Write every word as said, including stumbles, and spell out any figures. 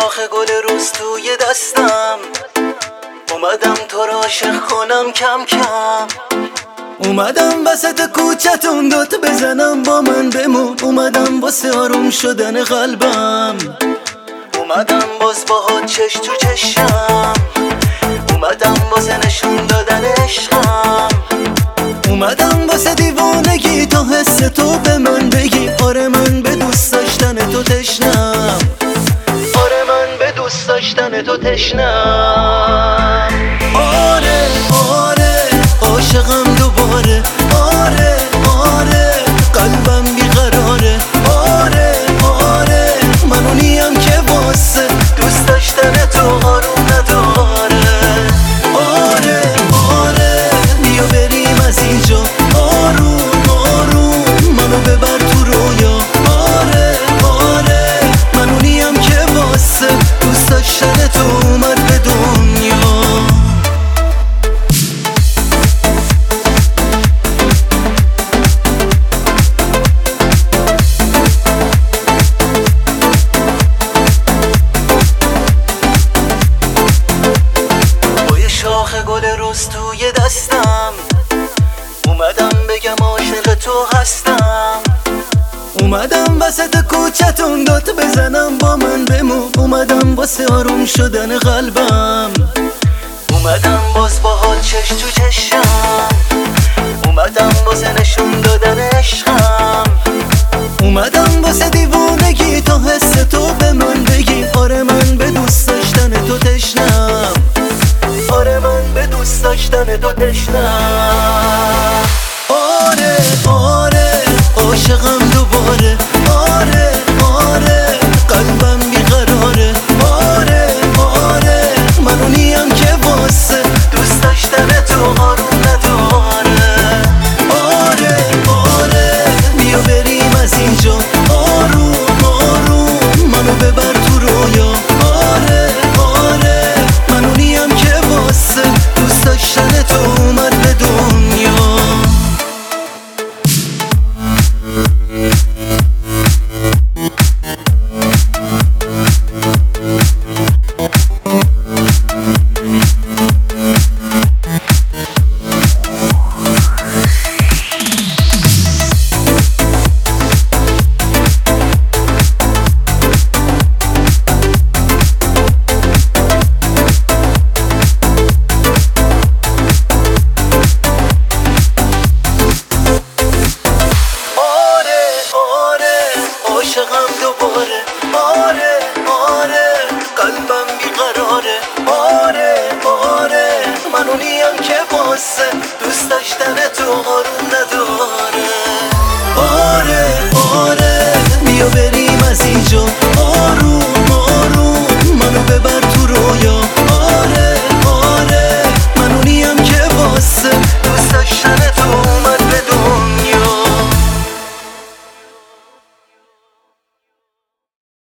شاخ گل روز توی دستم، اومدم تو را عاشق کنم کم کم. اومدم وسط کوچتون دوت بزنم با من بمون، اومدم واسه آروم شدن قلبم، اومدم باز باهات چش تو چشم، اومدم واسه نشون دادن عشقم، اومدم واسه دیوانگی تا حس تو به من بگی آره من به دوست داشتن تو تشنم، آره من به دوست داشتن تو تشنم. آره آره عاشقم دوباره، آره آره قلبم بیقراره، آره آره من اونیم که واسه دوست داشتن تو آروم نداره. آره آره بیا بریم از اینجا آروم آروم منو ببر تو رویا، آره آره من اونیم که واسه دوست داشتن تو اومد به دنیا. شاخ گل روز توی دستم، اومدم بگم عاشق تو هستم، اومدم وسط کوچتون دوت بزنم با من بمون، اومدم واسه آروم شدن قلبم، اومدم باز باهات چش تو چشم، اومدم واسه نشون دادن عشقم، اومدم واسه دیوانگی تا حس تو به من بگی آره من به دوست داشتن تو تشنم، آره من به دوست داشتن تو تشنم. آره آره عاشقم دوباره، آره آره قلبم بیقراره، آره آره من اونیم که واسه دوست داشتن تو آروم نداره. آره آره بیا بریم از اینجا آروم آروم منو ببر تو رویا، آره آره من اونیم که واسه دوست داشتن تو اومد به دنیا. عاشقم دوباره، آره آره قلبم بیقراره، آره آره من اونیم که واسه دوست داشتن تو آروم نداره. آره آره بیا بریم از اینجا آروم